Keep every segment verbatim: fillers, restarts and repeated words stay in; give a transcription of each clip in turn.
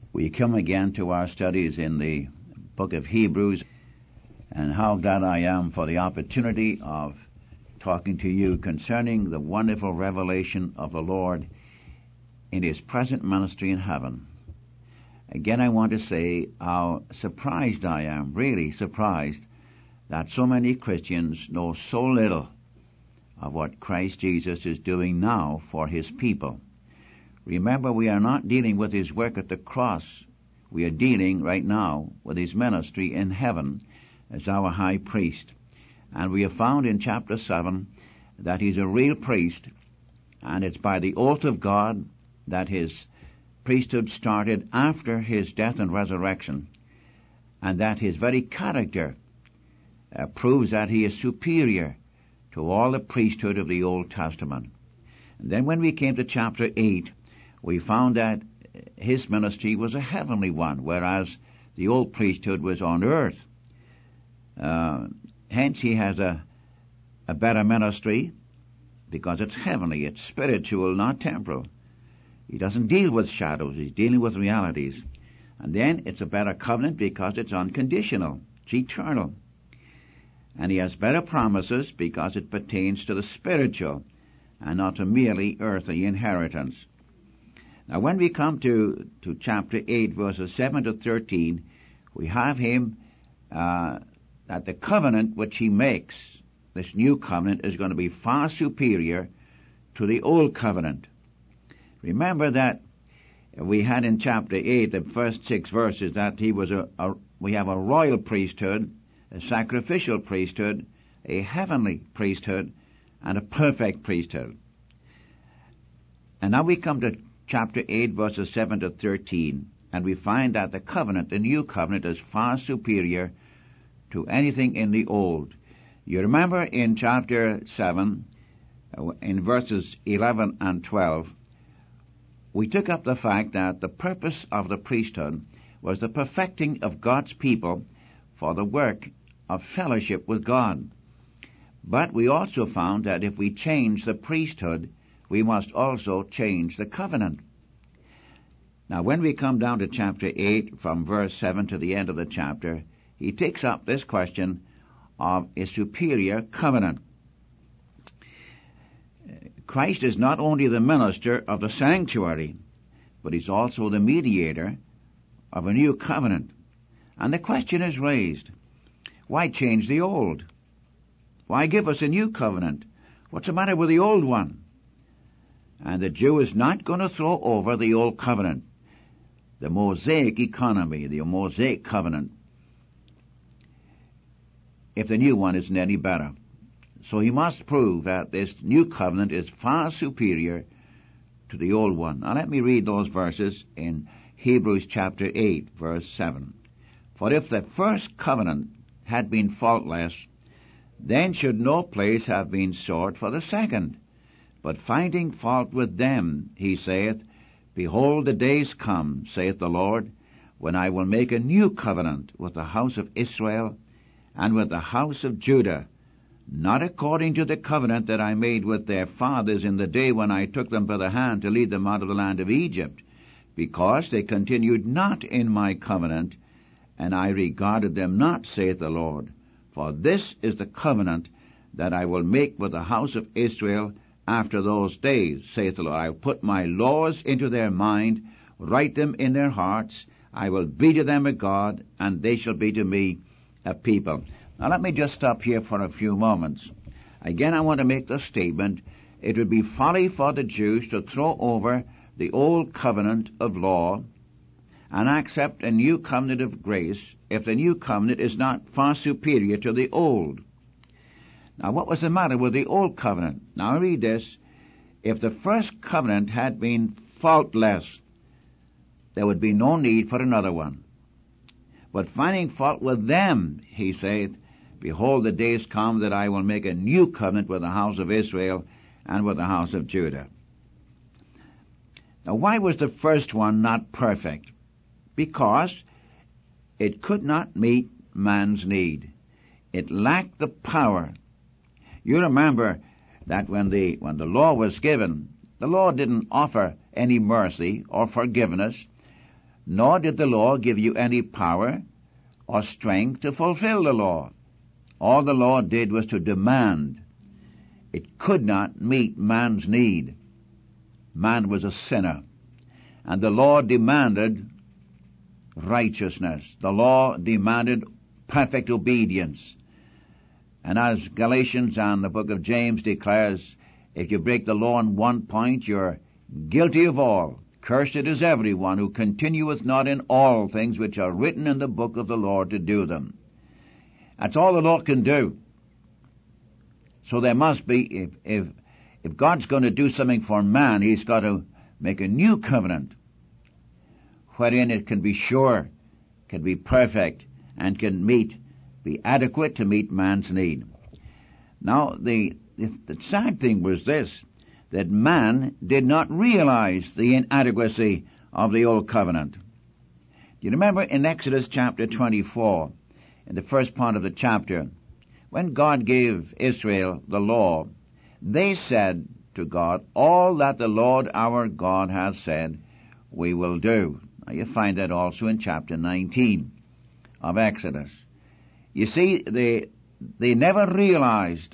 We come again to our studies in the book of Hebrews, and how glad I am for the opportunity of talking to you concerning the wonderful revelation of the Lord in His present ministry in heaven. Again, I want to say how surprised I am, really surprised, that so many Christians know so little of what Christ Jesus is doing now for His people. Remember, we are not dealing with His work at the cross. We are dealing right now with His ministry in heaven as our high priest. And we have found in chapter seven that He's a real priest, and it's by the oath of God that His priesthood started after His death and resurrection, and that His very character uh, proves that He is superior to all the priesthood of the Old Testament. And then when we came to chapter eight, we found that His ministry was a heavenly one, whereas the old priesthood was on earth. Uh, hence He has a, a better ministry because it's heavenly, it's spiritual, not temporal. He doesn't deal with shadows, He's dealing with realities. And then it's a better covenant because it's unconditional, it's eternal. And He has better promises because it pertains to the spiritual and not to merely earthly inheritance. Now when we come to, to chapter eight, verses seven to thirteen, we have Him, uh, that the covenant which He makes, this new covenant, is going to be far superior to the old covenant. Remember that we had in chapter eight, the first six verses, that He was a, a we have a royal priesthood, a sacrificial priesthood, a heavenly priesthood, and a perfect priesthood. And now we come to chapter eight, verses seven to thirteen, and we find that the covenant, the new covenant, is far superior to anything in the old. You remember in chapter seven, in verses eleven and twelve, we took up the fact that the purpose of the priesthood was the perfecting of God's people for the work of fellowship with God. But we also found that if we change the priesthood, we must also change the covenant. Now, when we come down to chapter eight, from verse seven to the end of the chapter, he takes up this question of a superior covenant. Christ is not only the minister of the sanctuary, but He's also the mediator of a new covenant. And the question is raised, why change the old? Why give us a new covenant? What's the matter with the old one? And the Jew is not going to throw over the old covenant, the Mosaic economy, the Mosaic covenant, if the new one isn't any better. So he must prove that this new covenant is far superior to the old one. Now let me read those verses in Hebrews chapter eight, verse seven. For if the first covenant had been faultless, then should no place have been sought for the second. But finding fault with them, he saith, Behold, the days come, saith the Lord, when I will make a new covenant with the house of Israel and with the house of Judah, not according to the covenant that I made with their fathers in the day when I took them by the hand to lead them out of the land of Egypt, because they continued not in my covenant, and I regarded them not, saith the Lord. For this is the covenant that I will make with the house of Israel after those days, saith the Lord. I will put my laws into their mind, write them in their hearts. I will be to them a God, and they shall be to me a people. Now let me just stop here for a few moments. Again, I want to make the statement, it would be folly for the Jews to throw over the old covenant of law and accept a new covenant of grace if the new covenant is not far superior to the old. Now, what was the matter with the old covenant? Now, read this. If the first covenant had been faultless, there would be no need for another one. But finding fault with them, he saith, Behold, the days come that I will make a new covenant with the house of Israel and with the house of Judah. Now, why was the first one not perfect? Because it could not meet man's need. It lacked the power. You remember that when the when the law was given, the law didn't offer any mercy or forgiveness, nor did the law give you any power or strength to fulfill the law. All the law did was to demand. It could not meet man's need. Man was a sinner, and the law demanded righteousness. The law demanded perfect obedience. And as Galatians and the book of James declares, if you break the law on one point, you're guilty of all. Cursed is everyone who continueth not in all things which are written in the book of the Lord to do them. That's all the law can do. So there must be, if, if, if God's going to do something for man, He's got to make a new covenant, wherein it can be sure, can be perfect, and can meet, be adequate to meet man's need. Now, the, the, the sad thing was this, that man did not realize the inadequacy of the old covenant. Do you remember in Exodus chapter twenty-four, in the first part of the chapter, when God gave Israel the law, they said to God, all that the Lord our God has said, we will do. Now you find that also in chapter nineteen of Exodus. You see, they, they never realized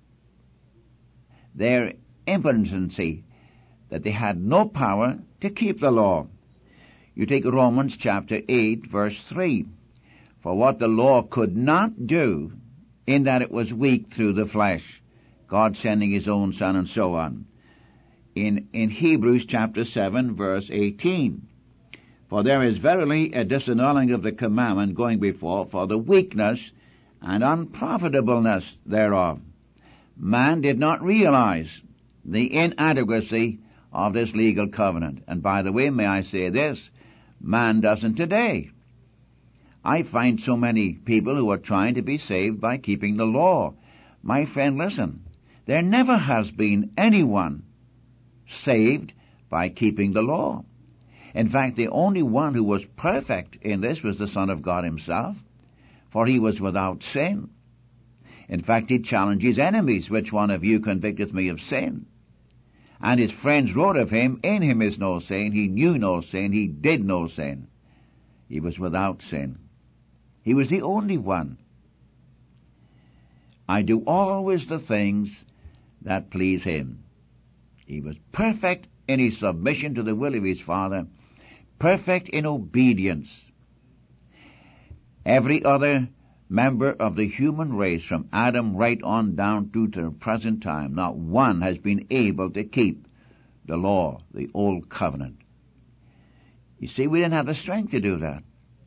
their impotency, that they had no power to keep the law. You take Romans chapter eight, verse three. For what the law could not do, in that it was weak through the flesh, God sending His own Son, and so on. In, in Hebrews chapter seven, verse eighteen. For there is verily a disannulling of the commandment going before, for the weakness and unprofitableness thereof. Man did not realize the inadequacy of this legal covenant. And by the way, may I say this, man doesn't today. I find so many people who are trying to be saved by keeping the law. My friend, listen, there never has been anyone saved by keeping the law. In fact, the only one who was perfect in this was the Son of God Himself, for He was without sin. In fact, He challenged His enemies, which one of you convicteth me of sin? And His friends wrote of Him, in Him is no sin, He knew no sin, He did no sin. He was without sin. He was the only one. I do always the things that please Him. He was perfect in His submission to the will of His Father, perfect in obedience. Every other member of the human race, from Adam right on down to the present time, not one has been able to keep the law, the old covenant. You see, we didn't have the strength to do that.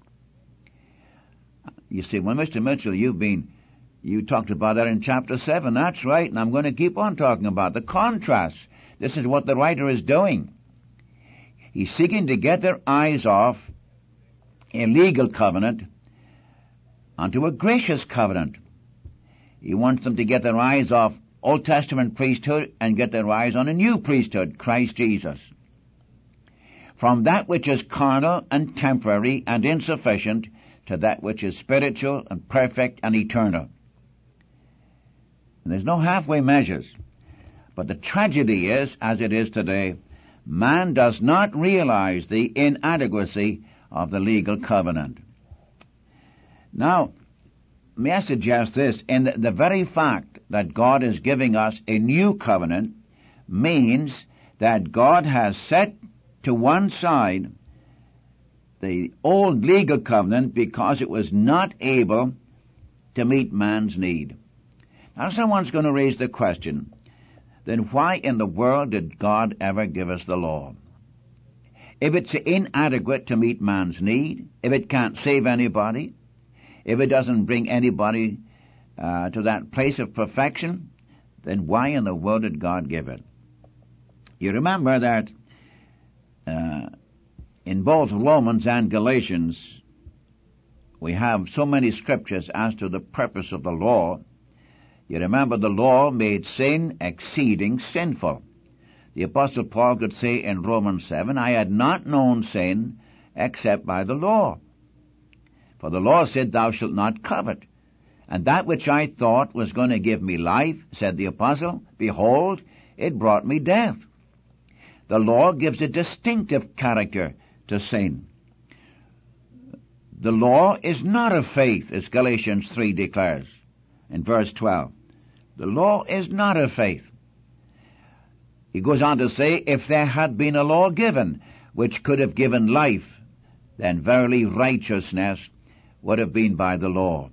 You see, well, Mister Mitchell, you've been, you talked about that in chapter seven. That's right, and I'm going to keep on talking about the contrast. This is what the writer is doing. He's seeking to get their eyes off a legal covenant onto a gracious covenant. He wants them to get their eyes off Old Testament priesthood and get their eyes on a new priesthood, Christ Jesus. From that which is carnal and temporary and insufficient to that which is spiritual and perfect and eternal. And there's no halfway measures. But the tragedy is, as it is today, man does not realize the inadequacy of the legal covenant. Now, may I suggest this, in the, the very fact that God is giving us a new covenant means that God has set to one side the old legal covenant because it was not able to meet man's need. Now someone's going to raise the question, then why in the world did God ever give us the law? If it's inadequate to meet man's need, if it can't save anybody, if it doesn't bring anybody uh, to that place of perfection, then why in the world did God give it? You remember that uh, in both Romans and Galatians, we have so many scriptures as to the purpose of the law. You remember the law made sin exceeding sinful. The Apostle Paul could say in Romans seven, I had not known sin except by the law. For the law said, thou shalt not covet. And that which I thought was going to give me life, said the Apostle, behold, it brought me death. The law gives a distinctive character to sin. The law is not of faith, as Galatians three declares in verse twelve. The law is not of faith. He goes on to say, if there had been a law given which could have given life, then verily righteousness would have been by the law.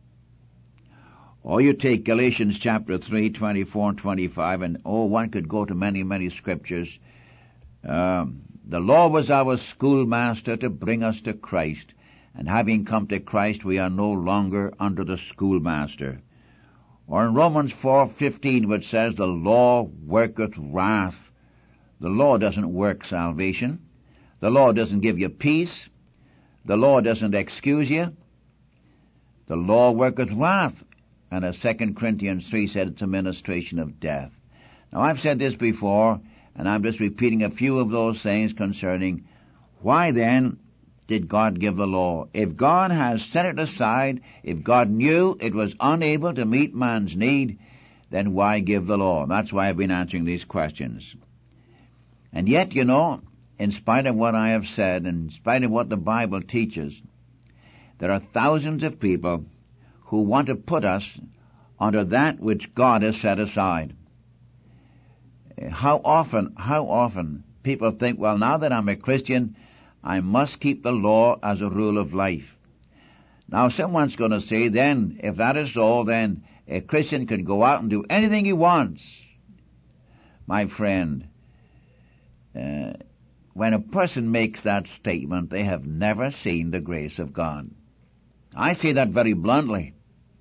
Or you take Galatians chapter three, twenty-four and twenty-five, and oh, one could go to many, many scriptures. Um, the law was our schoolmaster to bring us to Christ, and having come to Christ, we are no longer under the schoolmaster. Or in Romans four fifteen, which says, the law worketh wrath. The law doesn't work salvation. The law doesn't give you peace. The law doesn't excuse you. The law worketh wrath. And as Second Corinthians three said, it's a ministration of death. Now I've said this before, and I'm just repeating a few of those things concerning why then did God give the law? If God has set it aside, if God knew it was unable to meet man's need, then why give the law? That's why I've been answering these questions. And yet, you know, in spite of what I have said, in spite of what the Bible teaches, there are thousands of people who want to put us under that which God has set aside. How often, how often people think, well, now that I'm a Christian, I must keep the law as a rule of life. Now someone's going to say, then, if that is so, then a Christian can go out and do anything he wants. My friend, uh, when a person makes that statement, they have never seen the grace of God. I say that very bluntly.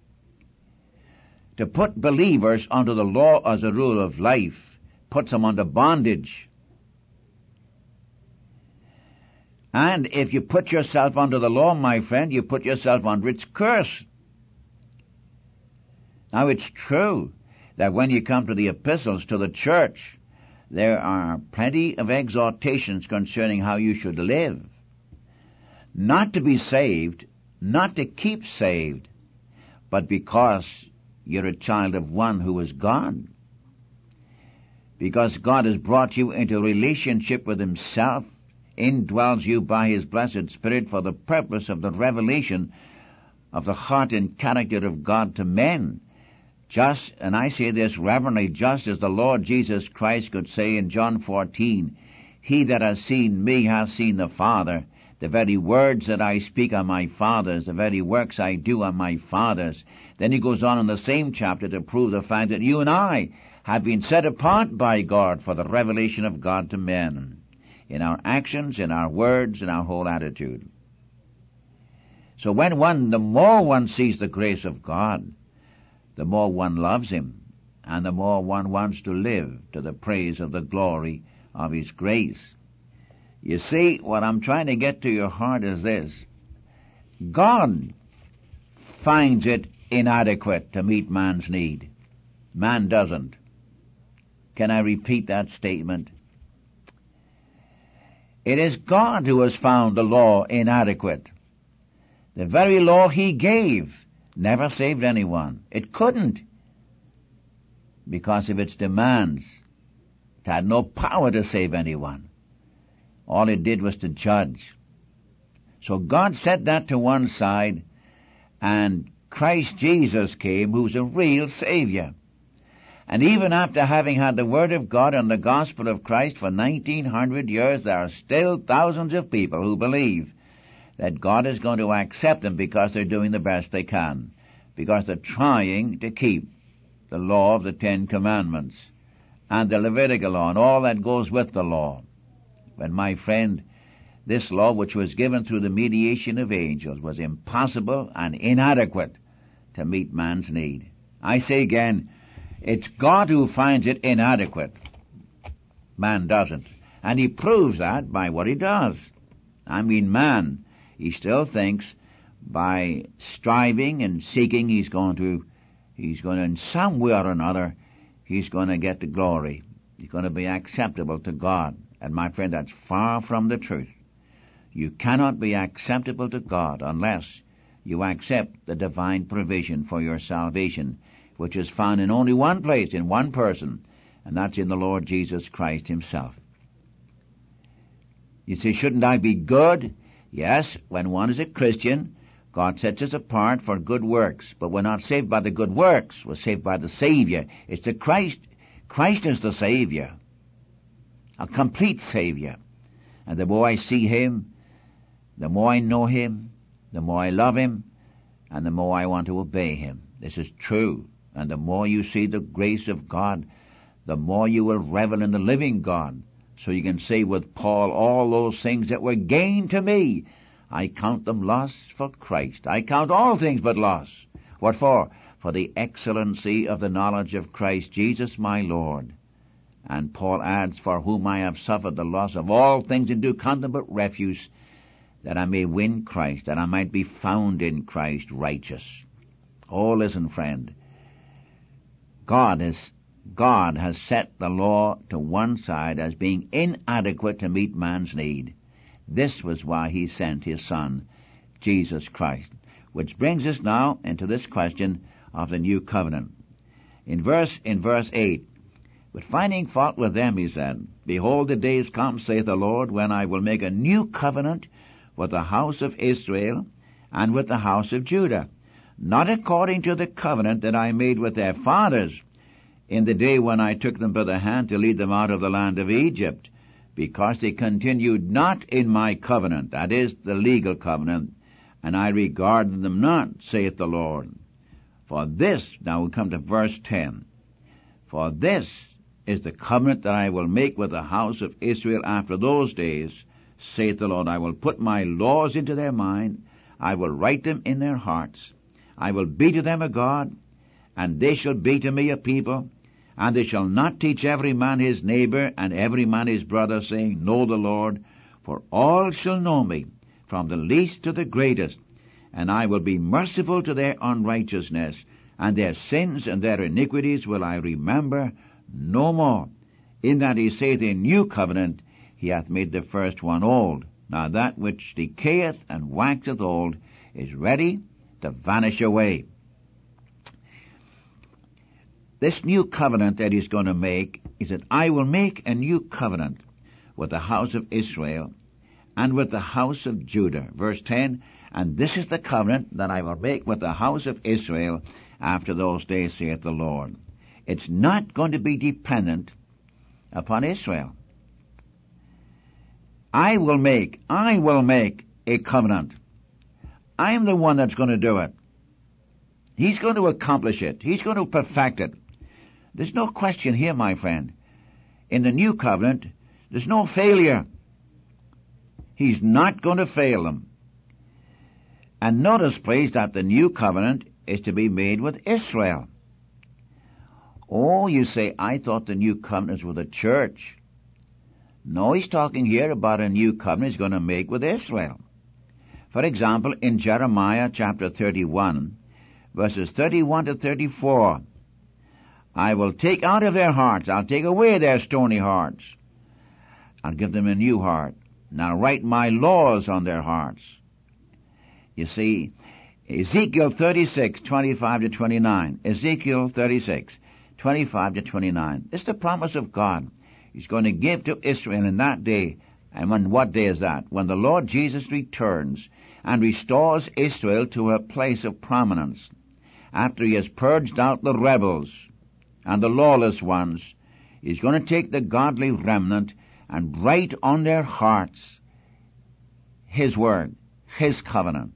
To put believers under the law as a rule of life puts them under bondage. And if you put yourself under the law, my friend, you put yourself under its curse. Now it's true that when you come to the epistles to the church, there are plenty of exhortations concerning how you should live. Not to be saved, not to keep saved, but because you're a child of one who is God. Because God has brought you into a relationship with Himself, indwells you by His blessed Spirit for the purpose of the revelation of the heart and character of God to men. Just, and I say this reverently, just as the Lord Jesus Christ could say in John fourteen, he that has seen me hath seen the Father. The very words that I speak are my Father's. The very works I do are my Father's. Then he goes on in the same chapter to prove the fact that you and I have been set apart by God for the revelation of God to men, in our actions, in our words, in our whole attitude. So when one, the more one sees the grace of God, the more one loves Him, and the more one wants to live to the praise of the glory of His grace. You see, what I'm trying to get to your heart is this. God finds it inadequate to meet man's need. Man doesn't. Can I repeat that statement? It is God who has found the law inadequate. The very law He gave never saved anyone. It couldn't, because of its demands. It had no power to save anyone. All it did was to judge. So God set that to one side, and Christ Jesus came, who's a real Savior. And even after having had the Word of God and the gospel of Christ for nineteen hundred years, there are still thousands of people who believe that God is going to accept them because they're doing the best they can, because they're trying to keep the law of the Ten Commandments and the Levitical law and all that goes with the law. But my friend, this law, which was given through the mediation of angels, was impossible and inadequate to meet man's need. I say again, it's God who finds it inadequate. Man doesn't. And He proves that by what He does. I mean, man, he still thinks by striving and seeking he's going to, he's going to, in some way or another, he's going to get the glory. He's going to be acceptable to God. And my friend, that's far from the truth. You cannot be acceptable to God unless you accept the divine provision for your salvation, which is found in only one place, in one person, and that's in the Lord Jesus Christ Himself. You say, shouldn't I be good? Yes, when one is a Christian, God sets us apart for good works, but we're not saved by the good works. We're saved by the Savior. It's the Christ. Christ is the Savior, a complete Savior. And the more I see Him, the more I know Him, the more I love Him, and the more I want to obey Him. This is true. And the more you see the grace of God, the more you will revel in the living God. So you can say with Paul, all those things that were gain to me, I count them loss for Christ. I count all things but loss. What for? For the excellency of the knowledge of Christ Jesus my Lord. And Paul adds, for whom I have suffered the loss of all things and do count them but refuse, that I may win Christ, that I might be found in Christ righteous. Oh, listen, friend. God has, God has set the law to one side as being inadequate to meet man's need. This was why He sent His Son, Jesus Christ. Which brings us now into this question of the new covenant. In verse, in verse eight, but finding fault with them, He said, behold, the days come, saith the Lord, when I will make a new covenant with the house of Israel and with the house of Judah, not according to the covenant that I made with their fathers in the day when I took them by the hand to lead them out of the land of Egypt, because they continued not in my covenant, that is, the legal covenant, and I regarded them not, saith the Lord. For this, now we come to verse ten, for this is the covenant that I will make with the house of Israel after those days, saith the Lord. I will put my laws into their mind, I will write them in their hearts, I will be to them a God, and they shall be to me a people, and they shall not teach every man his neighbor and every man his brother, saying, know the Lord, for all shall know me, from the least to the greatest, and I will be merciful to their unrighteousness, and their sins and their iniquities will I remember no more. In that He saith, a new covenant, He hath made the first one old. Now that which decayeth and waxeth old is ready to vanish away. This new covenant that He's going to make is that I will make a new covenant with the house of Israel and with the house of Judah. Verse ten, and this is the covenant that I will make with the house of Israel after those days, saith the Lord. It's not going to be dependent upon Israel. I will make, I will make a covenant. I'm the one that's going to do it. He's going to accomplish it. He's going to perfect it. There's no question here, my friend. In the new covenant, there's no failure. He's not going to fail them. And notice, please, that the new covenant is to be made with Israel. Oh, you say, I thought the new covenant was with the church. No, He's talking here about a new covenant He's going to make with Israel. For example, in Jeremiah chapter thirty-one, verses thirty-one to thirty-four, I will take out of their hearts, I'll take away their stony hearts. I'll give them a new heart, and I'll write my laws on their hearts. You see, Ezekiel thirty-six, twenty-five to twenty-nine. Ezekiel thirty-six, twenty-five to twenty-nine. It's the promise of God. He's going to give to Israel in that day. And when what day is that? When the Lord Jesus returns and restores Israel to her place of prominence, after He has purged out the rebels and the lawless ones. He's going to take the godly remnant and write on their hearts His word, His covenant,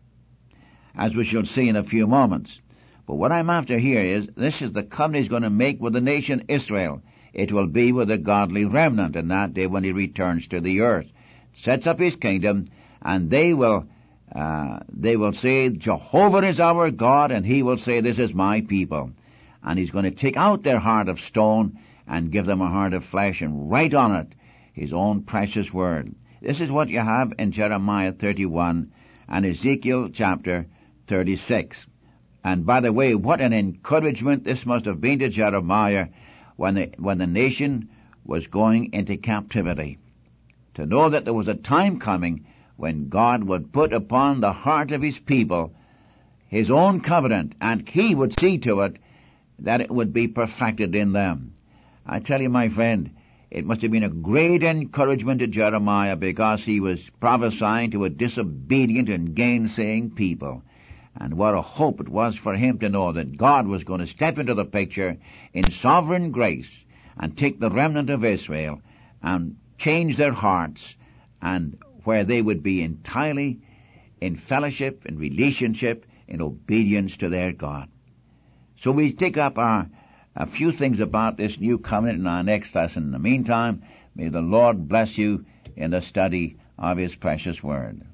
as we shall see in a few moments. But what I'm after here is, this is the covenant He's going to make with the nation Israel. It will be with the godly remnant in that day when He returns to the earth, sets up His kingdom, and they will uh, they will say, Jehovah is our God, and He will say, this is my people. And He's going to take out their heart of stone and give them a heart of flesh and write on it His own precious word. This is what you have in Jeremiah thirty-one and Ezekiel chapter thirty-six. And by the way, what an encouragement this must have been to Jeremiah when the, when the nation was going into captivity. To know that there was a time coming when God would put upon the heart of His people His own covenant, and He would see to it that it would be perfected in them. I tell you, my friend, it must have been a great encouragement to Jeremiah, because he was prophesying to a disobedient and gainsaying people. And what a hope it was for him to know that God was going to step into the picture in sovereign grace and take the remnant of Israel and change their hearts, and where they would be entirely in fellowship, in relationship, in obedience to their God. So we take up our a few things about this new covenant in our next lesson. In the meantime, may the Lord bless you in the study of His precious Word.